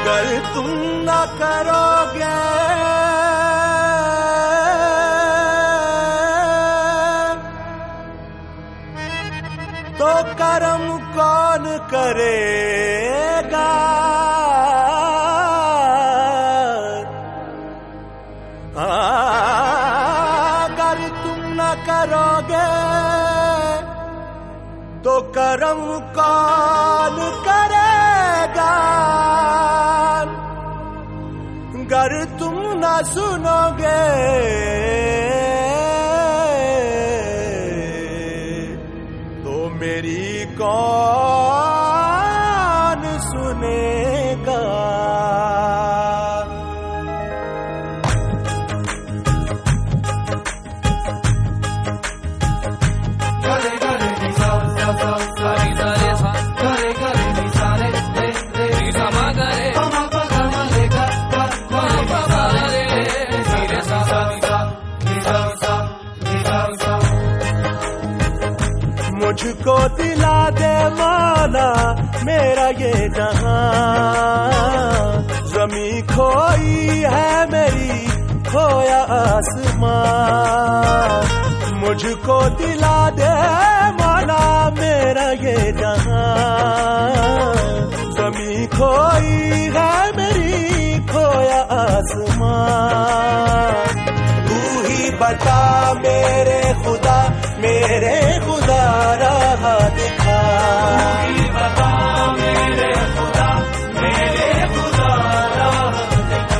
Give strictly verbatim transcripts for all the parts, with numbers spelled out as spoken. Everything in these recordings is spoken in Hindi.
अगर तुम न करोगे तो कर्म कौन करेगा? अगर तुम न करोगे तो कर्म कौन करेगा? अगर तुम न सुनोगे तो मेरी कौन सुनेगा? मुझको दिला दे मौला मेरा ये जहां, ज़मीं खोई है मेरी खोया आसमां। मुझको दिला दे मौला मेरा ये जहां, ज़मीं खोई है मेरी खोया आसमां। तू ही बता मेरे खुदा मेरे खुदा राह दिखा, तू ही बता मेरे खुदा मेरे खुदा राह दिखा।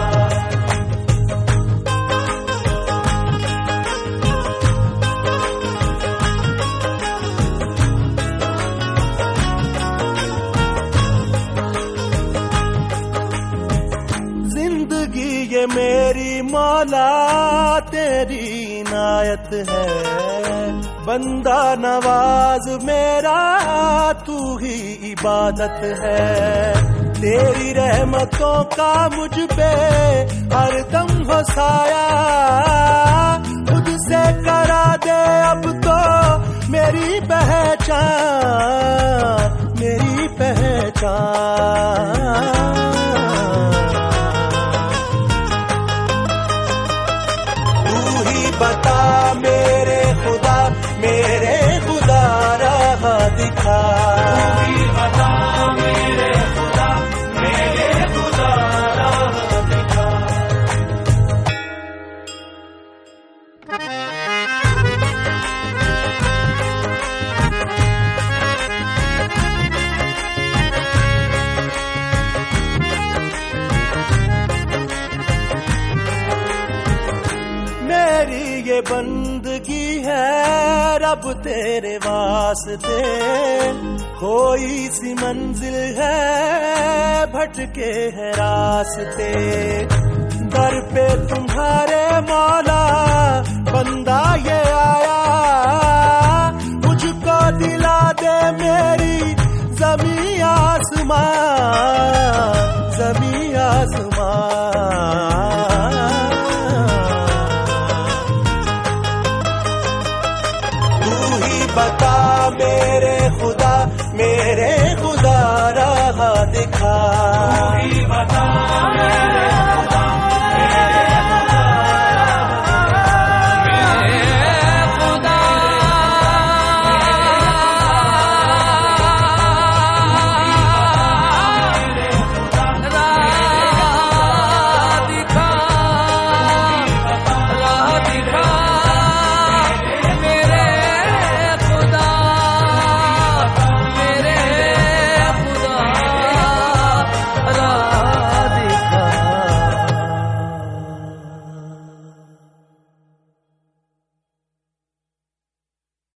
जिंदगी ये मेरी मौला तेरी इनायत है, बंदा नवाज मेरा तू ही इबादत है। तेरी रहमतों का मुझ पे हरदम हो साया, मुझसे करा दे अब तो मेरी पहचान मेरी पहचान। तू ही बता मेरे खुदा मेरे खुदा राह दिखा, तू ही बता मेरे खुदा मेरे खुदा राह दिखा। मेरी ये बंदगी है रब तेरे वास्ते, कोई सी मंजिल है भटके हैं रास्ते। दर पे तुम्हारे मौला बंदा ये आया, मुझको दिला दे मेरी ज़मीं आसमां।